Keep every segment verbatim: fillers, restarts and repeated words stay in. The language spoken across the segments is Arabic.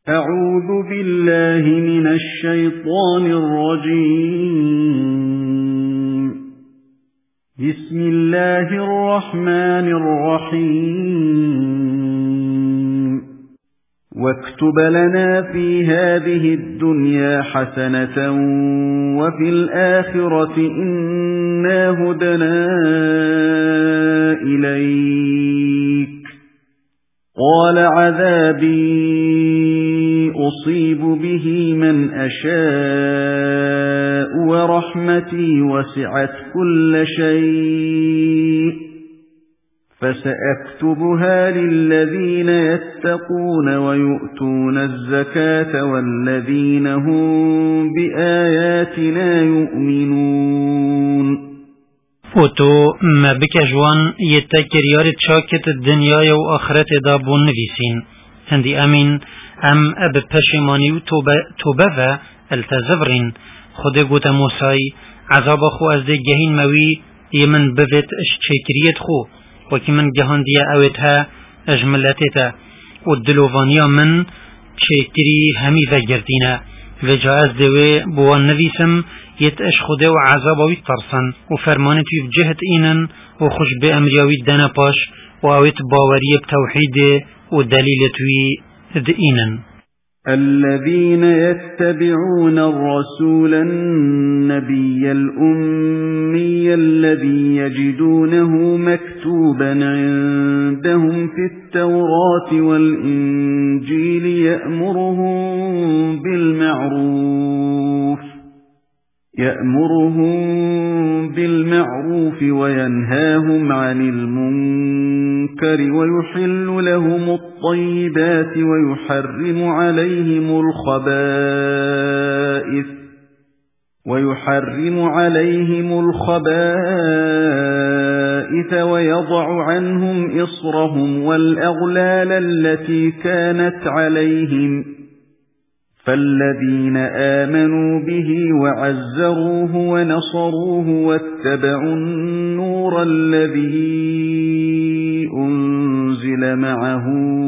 أعوذ بالله من الشيطان الرجيم. بسم الله الرحمن الرحيم. واكتب لنا في هذه الدنيا حسنة وفي الآخرة إنا هدنا إليك. قال عذابي أصيب به من أشاء ورحمتي وسعت كل شيء فسأكتبها للذين يتقون ويؤتون الزكاة والذين هم بآياتنا يؤمنون. وتو ما بك جوان يتكريار تشاكت الدنيا و آخرت دابون نفيسين هندي أمين ام اب پشیمانی و توبه و التزبرین خود گوت موسای عذاب خو از ده گهین موی یمن بوید اش چکریت خو وکی من گهان دیا اوید ها اجملتیتا و دلووانیا من چکری همی و گردینا و جا از دوی بوان نویسم یت اش خوده و عذاباوی ترسن و فرمانتوی و جهت اینن و خوش به امریاوی دنا پاش و اوید باوری بتوحید و دلیلتوی دئينا. الذين يتبعون الرسول النبي الأمي الذي يجدونه مكتوبا عندهم في التوراة والإنجيل يأمرهم بالمعروف يأمرهم بالمعروف وينهاهم عن المنكر ويحل لهم الطيبات ويحرم عليهم الخبائث ويحرم عليهم الخبائث ويضع عنهم إصرهم والأغلال التي كانت عليهم فالذين آمنوا به وعزروه ونصروه واتبعوا النور الذي أنزل معه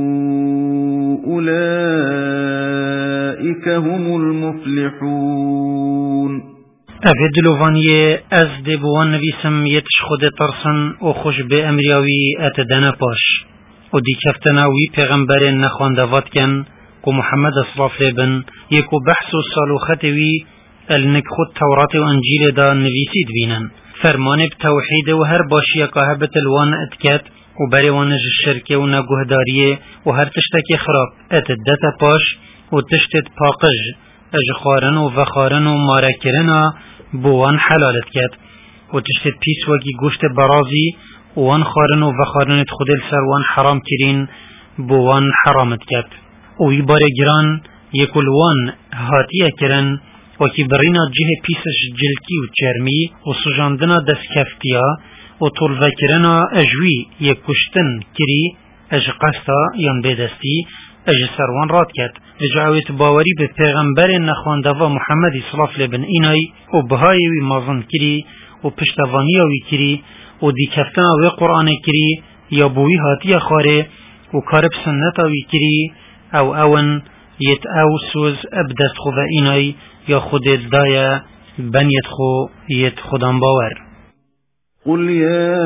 أولئك هم المفلحون. أفيد لوفانيه از دبوان نبيسم يتشخد ترسن و خوش به امریاوی اتدنا پاش و دی کفتناوی پیغمبر نخوان دوات کن کو محمد اصلاف لبن یکو بحث و صالوختوی النکخود تورات و انجیل دا نویسید بینن فرمان بتوحید و هر باشی قاهبت الوان اتکت و بریوانج الشرک و نگهداریه و هر تشتکی خراب اتدتا پاش و تشتت پاقج اجخارن و وخارن و مارکرن بوان حلالت کت و تشتت پیس وگی گوشت برازی وان خارن و وخارنت خودل سر وان حرام کرین بوان حرامت کت و یباره گران یکلوان هاتیه کرن و کی برینا جه پیسش جلکی و چرمی و سجاندنا دستکفتیا و طولوه کرنا اجوی یک کشتن کری اج قستا یان بدستی اج سروان راد کت اجعویت باوری به پیغمبر نخوانده و محمدی صلاف لبن اینای و بهایوی مازن کری و پشتوانیوی کری و دی کفتنا و قرآن کری یا بوی هاتیه خاره و کارب سنتاوی کری او اون یت او سوز ابدست خو و اینای یا خود دایا بنیت خو یت خودم باور. قل يا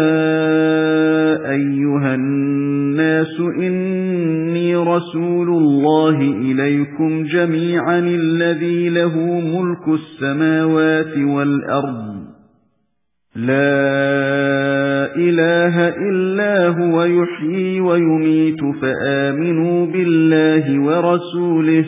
أيها الناس إني رسول الله إليكم جميعا الذي له ملك السماوات والأرض لا إله إلا هو يحيي ويميت فآمنوا بالله ورسوله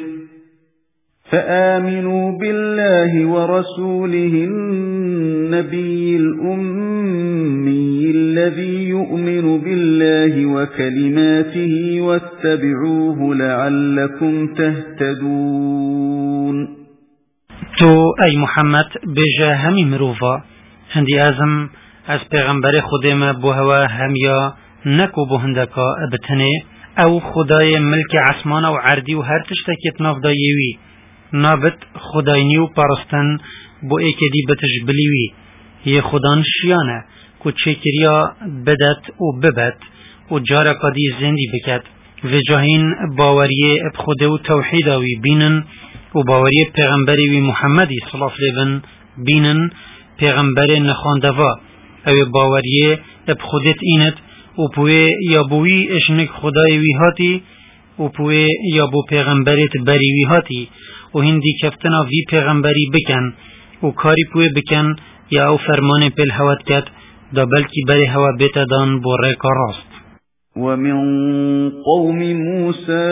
فآمنوا بالله ورسوله النبي الأمي الذي يؤمن بالله وكلماته واتبعوه لعلكم تهتدون. تو أي محمد بجا همي مروفا هندي آزم از پیغمبر خودم بوهوا همیا نکو بوهندکا ابتنه او خدای ملک عثمان و عردی و هر تشتکیت ناف دایوی نابت خداینی و پرستن بو ایکدی بتجبلیوی یه خدان شیانه کو چکریا بدت و ببت و جارا قدی زندی بکت و جاهین باوریه اب خوده و توحیداوی بینن و باوریه پیغمبری وی محمدی صلی الله علیه وسلم بینن پیغمبر نخواندوا او باوریه اب خودت اینت و پوی یا بوی اشنک خدای وی هاتی و پوی یا بو پیغمبرت بری وی هاتی و هندی کفتنا وی پیغمبری بکن و کاری پوی بکن یا او فرمان پل هوت کد دا بلکی بری هوا بیتا دان بو ریکا راست. ومن قوم موسى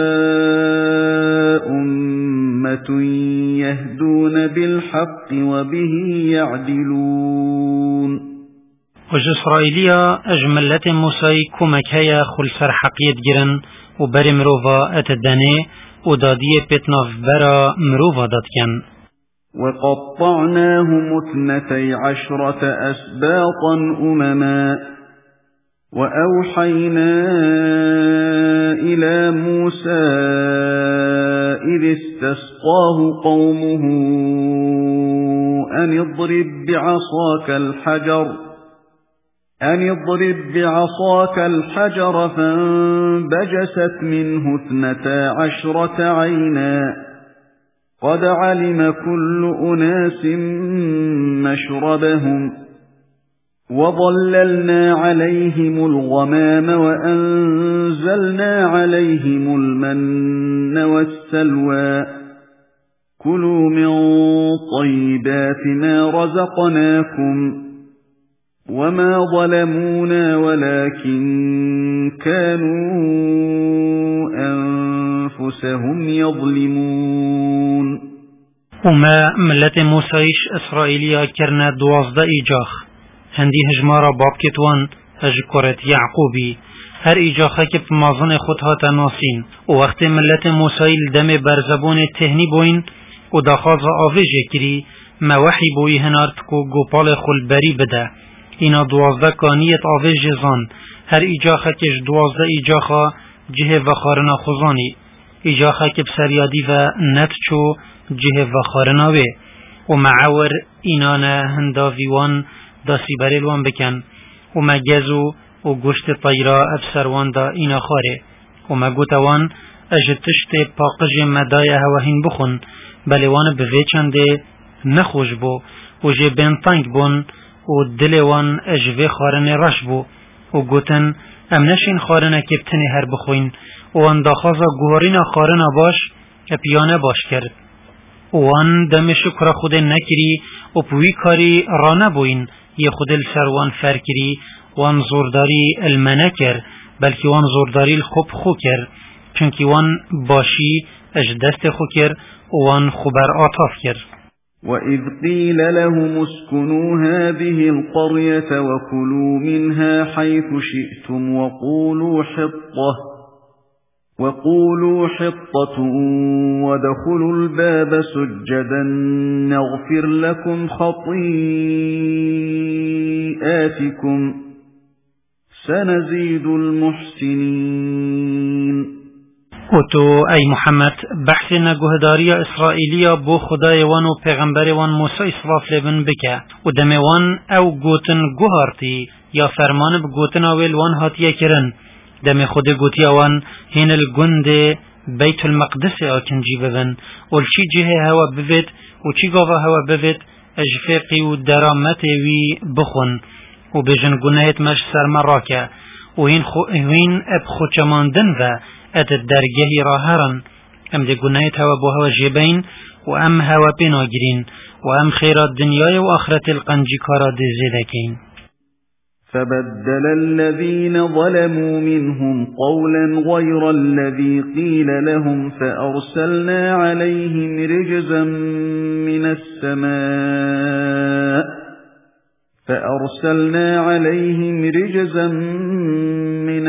أمة يهدون بالحق وبه يعدلون. وج إسرائيليا أجملت موسى كمك هيا خلصر حقيت جرن وبر مروفا أتدني ودادية بتناف برا مروفا دادكن. وقطعناهم اثنتي عشرة أسباطا أمما وأوحينا إلى موسى إذ استسقاه قومه أن اضرب بعصاك الحجر أن اضرب بعصاك الحجر فانبجست منه اثنتا عشرة عينا قد علم كل أناس مشربهم وظللنا عليهم الغمام وأنزلنا عليهم المن والسلوى كلوا من طيبات ما رزقناكم وما ظلمونا ولكن كانوا أنفسهم يظلمون. وما ملت موسيش إسرائيليا كرنا دوازده إيجاخ هندی هجمارا باب کتوان هجکرت یعقوبی هر ایجاخه که مازن خود هاتا ناسین و وقت ملت موسیل دم برزبون تهنی بوین و داخاز آویجه کری موحی بوی هنارد که گوپال خلبری بده اینا دوازده کانیت آویجه زان هر ایجاخه کش دوازده ایجاخه جه و خارنا خوزانی ایجاخه که بسریادی و نتچو جه و خارناوی و معور اینان هنداویوان داسی بریلوان بکن و ما گزو و گوشت طیرا افسروان دا اینا خاره و ما گوتوان اجتشت پاقج مدای هواهین بخون بلیوان بویچنده نخوش بو و جه بینتانگ بون و دلوان اجوه خارن رش بو و گوتن امنشین خارن کبتنی هر بخوین و انداخازا گوهرین خارن باش اپیانه باش کرد و ان دم شکر خود نکری و پوی کاری را نبوین یه خود السروان فرکری وان زورداری المنکر بلکه وان زورداری الخوب خوکر چونکی وان باشی اج دست خوکر وان خوبر آطاف کر. وَإِذْ قِيلَ لَهُمُ اسْكُنُوا هَذِهِ الْقَرْيَةَ وَكُلُوا مِنْهَا حَيْثُ شِئْتُمْ وَقُولُوا حِطَّةٌ وَقُولُوا حِطَّةٌ وَادْخُلُوا الْبَابَ سُجَّدًا نَغْفِرْ لَكُمْ خَطِيئَاتِكُمْ سَنَزِيدُ الْمُحْسِنِينَ. و تو ای محمد بحث نگهداری اسرائیلیا بو خدای وان و پیغمبر وان موسی اسراف لبن بکه و دم وان او گوتن گوهارتی یا فرمان بگوتن اول وان هاتیه کرن دم خود گوتی وان هین الگند بیت المقدس آکنجی ببن و چی جه هوا بوید و چی گاوا هوا بوید اجفاقی و درامت وی بخون و بجن گناهت مش سرما راکه و هین اب خوچماندن و ات درگهی را هرن ام ده گناهت هوا بو هوا جبین و ام هوا بناگرین و ام خیرات دنیای و آخرت القنجی کارا ده زیدکین. فبدل الذين ظلموا منهم قولا غير الذي قيل لهم فأرسلنا عليهم رجزا من السماء فأرسلنا عليهم رجزا من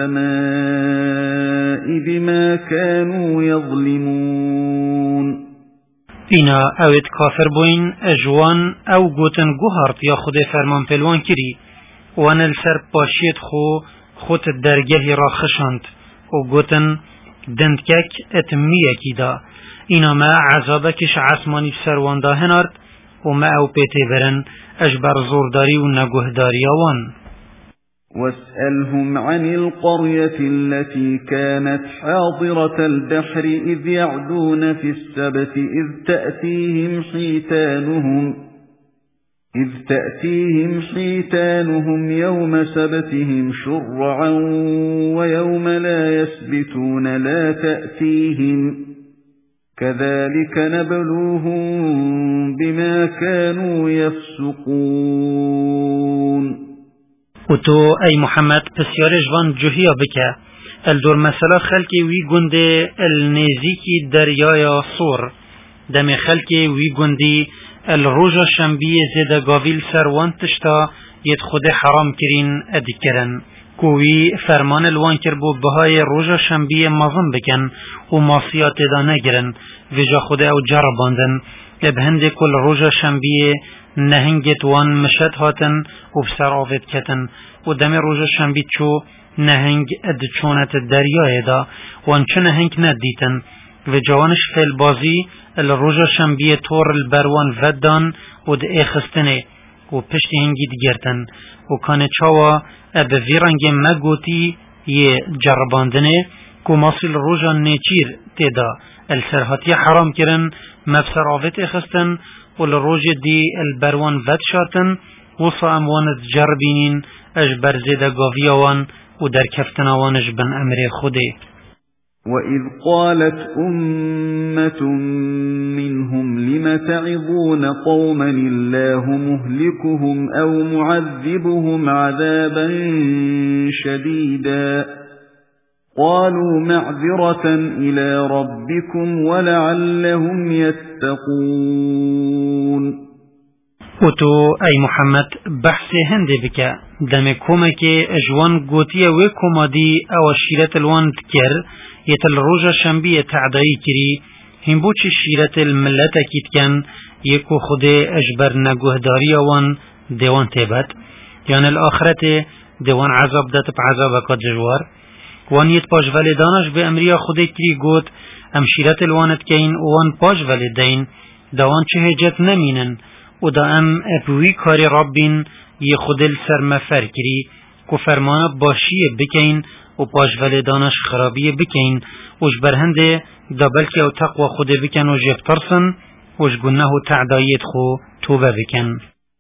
السماء بما كانوا يظلمون. اینا اوید کافر بوین اجوان او گوتن گوهارت یا خود فرمان پلوان کری وان السر پاشید خو خود درگهی را خشند و گوتن دندکک اتمیه کی دا اینا ما عذابکش عصمانی سروان دا هنارد و ما او پیتی برن اجبر زورداری و نگهداری وان. واسألهم عن القرية التي كانت حاضرة البحر إذ يعدون في السبت إذ تأتيهم حيتانهم إذ تأتيهم حيتانهم يوم سبتهم شرعا ويوم لا يسبتون لا تأتيهم كذلك نبلوهم بما كانوا يفسقون. وتو أي محمد بسيار جوان جوهيا بك الدور مسألة خلقي وي گنده النزيكي دريايا صور دم خلقي وي گندي الروجا شنبيه زيدا گاويل سروان تشتا يد خود حرام كرين ادكرن كوي فرمان الوان كربو بهاي روجا شنبيه مظن بكن وماسيات دا نگرن وجا خود او جرباندن ابهند كل روجا شنبيه نهنگت وان مشد هاتن و بسر آفت کتن و دم روجا شنبيه چو نهنگ اد چونت دریای دا وان چه نهنگ ندیتن و جوانش فیل بازی الروجا شنبيه طور البروان ودان و ده اخستنه و پشت هنگی دگرتن و کان چاوا اب ویرنگ مگوتی یه جرباندنه که ماصل روجا نیچیر تیدا السرحاتی حرام کرن مبسر آفت اخستن و الروج دی البروان ود شارتن و صاموانت جربینین اجبر زیده گاویاوان و در کفتناوانش بن امر خوده. وَإِذْ قَالَتْ أُمَّةٌ مِّنْهُمْ لِمَ تَعِظُونَ قَوْمًا اللَّهُ مُهْلِكُهُمْ أَوْ مُعَذِّبُهُمْ عَذَابًا شَدِيدًا قَالُوا مَعْذِرَةً إِلَى رَبِّكُمْ وَلَعَلَّهُمْ يَتَّقُونَ. وتو أي محمد بحث هندي بك دمكوما كي أجوان قوتيا وكوما دي أو الشيرة الوان تكر يتل روجا شنبية تعدائي كري همبوش الشيرة الملتا كيتكن يكو خده أجبر نگوه داريا وان ديوان تبت يعني الآخرة ديوان عذاب دات بعذابك جوار وان يتباش والدانش بأمريا خده كري قوت أم شيرة الوان تكين وان باش والدين دوان چه هجت نمينن و دا ام اپوی کاری ربین یه خودل سرمفر کری که فرمانه باشیه بکین و پاش ولدانش خرابیه بکین وش برهنده دا بلکه او تقوى خوده بکن و جب ترسن وش گنه و تعدایت خو توبه بکن.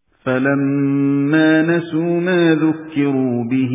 فَلَمَّا نَسُوا مَا ذُكِّرُوا بِهِ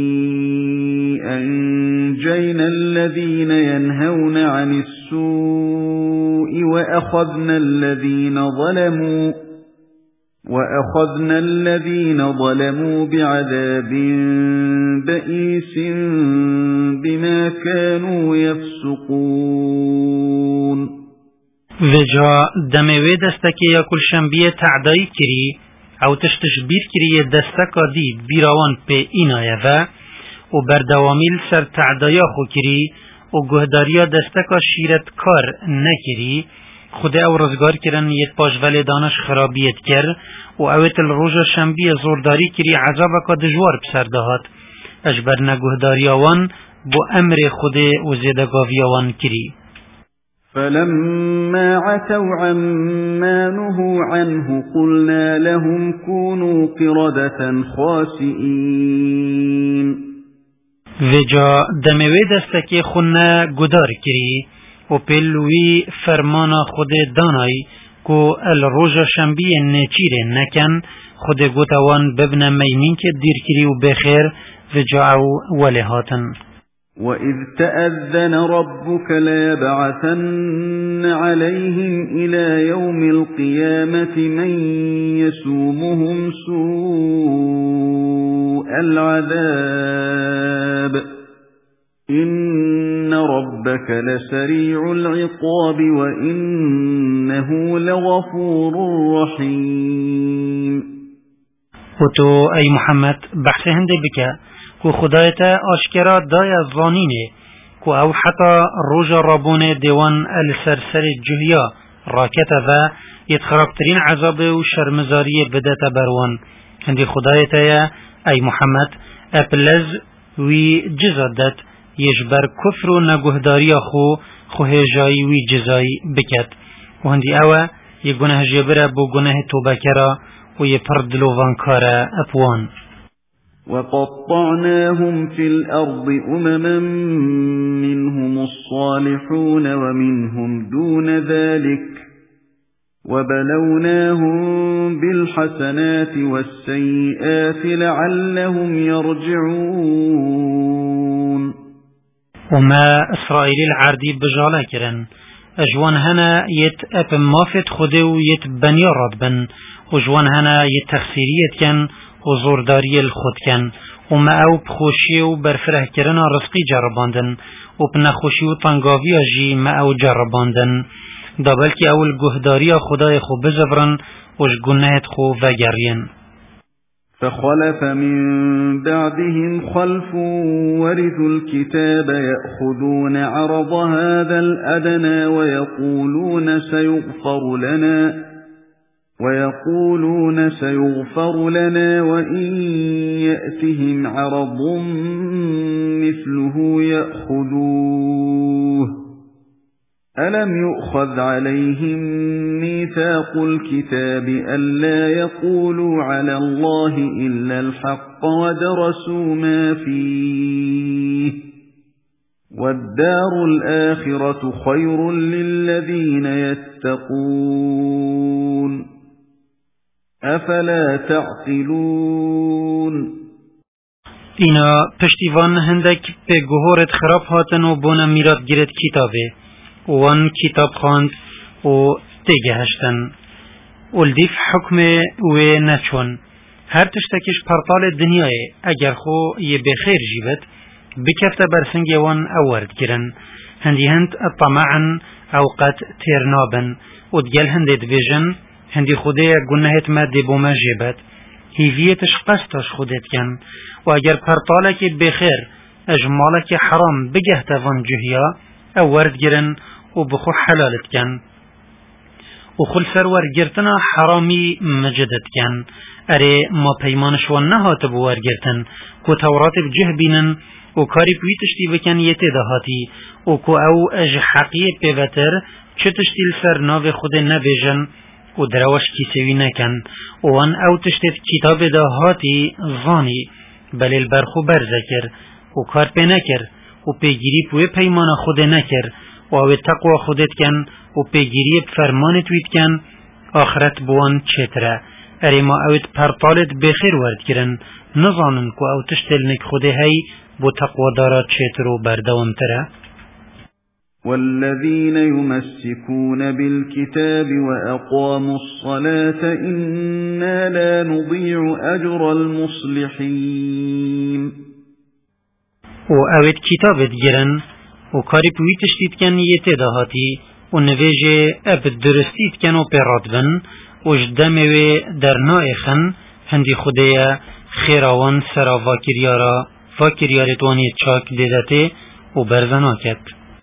أَنْجَيْنَا الَّذِينَ يَنْهَوْنَ عَنِ السُّوءِ وَأَخَذْنَا الَّذِينَ ظَلَمُوا وَأَخَذْنَا الَّذِينَ ظَلَمُوا بِعَذَابٍ بَئِيسٍ بِمَا كَانُوا يَفْسُقُونَ. وجا دموی دستکی یا کل شنبیه تعدایی کری او تشتش بیر کری دستکا دی بیراوان پی اینایه و و بردوامیل سر تعدایا خو کری و گهداریا دستکا شیرت کار نکری خود او رزگار کرن یت پاش ولدانش خرابیت کر و اویت الروژا شنبیه زورداری کری عذابکا دجوار بسر دهات اجبر نگهداریاوان بو امر خود و زیدگاویاوان کری. فَلَمَّا عَتَوْا عَمَّا نُهُوا عَنْهُ قُلْنَا لَهُمْ كُونُوا قِرَدَةً خَاسِئِينَ. وجا دموی دستکی خونه گدار کری و پلوی فرمانا خود دانای کو الروژا شنبیه نچیر نکن خود گوتوان ببن مینین که دیر کری و بخیر وجاعو ولهاتن. وَإِذْ تَأَذَّنَ رَبُّكَ لَيَبْعَثَنَّ عَلَيْهِمْ إِلَى يَوْمِ الْقِيَامَةِ مَن يَسُومُهُمْ سُوءَ الْعَذَابِ إِنَّ رَبَّكَ لَسَرِيعُ الْعِقَابِ وَإِنَّهُ لَغَفُورٌ رَحِيمٌ. وتو أي محمد بحث هنده بك کو خدایتا آشکرا دای زانینه کو او حتی روژ رابون دیوان السرسر جهیا راکت و یتخرابترین عذاب و شرمزاری بدت بروان هندی خدایتا یا ای محمد اپلز وی جزادت یجبر کفر و نگهداری خو خوه جایی وی جزایی بکت و هندی او یه گناه جبره بو گناه توبه کرا و یه پردلووان کارا اپوان. وَقَطَّعْنَاهُمْ فِي الْأَرْضِ أُمَمًا مِنْهُمُ الصَّالِحُونَ وَمِنْهُمْ دُونَ ذَلِكَ وَبَلَوْنَاهُمْ بِالْحَسَنَاتِ وَالسَّيِّئَاتِ لَعَلَّهُمْ يَرْجِعُونَ. وما إسرائيل العردي بجالا كرن أجوان هنا يت أب مافت خده ويت بنيارات بن وجوان هنا يت تخسيريت كان وزورداري الخود كان وما أو بخوشي وبرفره كرنا رزقي جرباندن وبنخوشي وطنقاوي جي ما أو جرباندن دا بلكي أول جهداري خدای خو بزبرن وش گناهت خو وگرین. فخلف من بعدهم خلف ورثوا الكتاب يأخذون عرض هذا الأدنى ويقولون سيغفر لنا ويقولون سيغفر لنا وإن يأتهم عرض مثله يأخذوه ألم يؤخذ عليهم ميثاق الكتاب ألا يقولوا على الله إلا الحق ودرسوا ما فيه والدار الآخرة خير للذين يتقون أفلا تعقلون. اینا پشتیوان هندک به گهورت خراب هاتن و بونا میراد گیرد کتابه وان کتاب خواند و تیگه هشتن ولدیف حکم و نچون هر تشتکش پرطال دنیای اگر خو یه بخیر جیبت بکفت برسنگ وان اورد گرن هندی هند طمعن اوقات تیرنابن و دگل هنده دویجن هندی خوده گناهت ما دی بوما جیبت هیویتش قصدش خودت کن و اگر پرطالک بخیر اجمالک حرام بگهت وان جهیا اورد گرن و بخو حلالت کن و خل سرور گرتنا حرامی مجدد کن اره ما پیمانش و نهات بوار گرتن کو تورات بجه بینن و کاری پوی تشتی بکن یه تدهاتی و کو او اج حقیه پیوتر چه تشتی لسر ناو خود نبیجن و دروش کیسوی نکن و ان او تشتید کتاب دهاتی ظانی بلیل برخو برزکر و کار پی نکر و پیگیری پوی پیمان خود نکر و او تقوی خودت کن و پیگیری فرمانت وید کن آخرت بوان چتره اری ما اوید پرطالت بخیر ورد کرن نظانن که او تشتلنک خوده هی بو تقوی دارا چتر و بردوان تره. والذين يمسكون بالكتاب وأقاموا الصلاة إنا لا نضيع أجر المصلحين. و اوید کتابت گرن و کاری پوی تشتید کن یه تدهاتی و نویجه اب درستید کن و پیرات بن و جدموی در نائخن هندی خوده خیراوان سرا واکریارا واکریارتوانی چاک دیدته و برزنا کد.